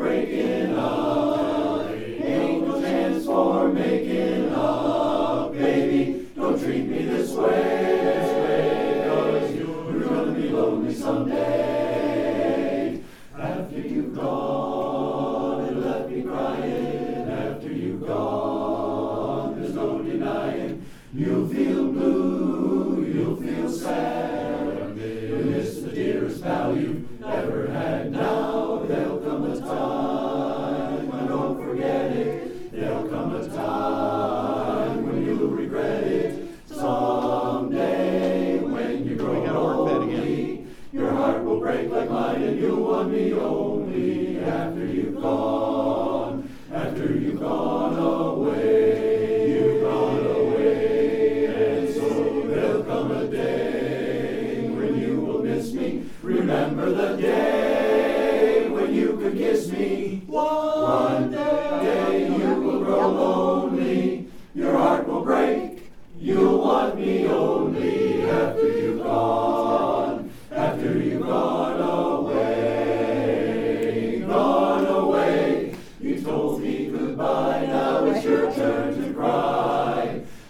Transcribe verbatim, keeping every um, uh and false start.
breaking up. Ain't no chance for making up. Baby, don't treat me this way, 'cause you're gonna be lonely someday. After you've gone and left me crying, after you've gone, there's no denying. You'll feel blue, you'll feel sad. You'll miss the dearest pal you've ever had. Now there'll come a time, and don't forget it. There'll come a time when you'll regret it. Someday when you grow lonely, your heart will break like mine, and you'll want me only after you've gone, after you've gone away, you've gone away. And so there'll come a day when you will miss me. Remember the day when you could kiss me. One day you will grow lonely, your heart will break, you'll want me only after you've gone, after you've gone away, gone away. You told me goodbye, now it's your turn to cry.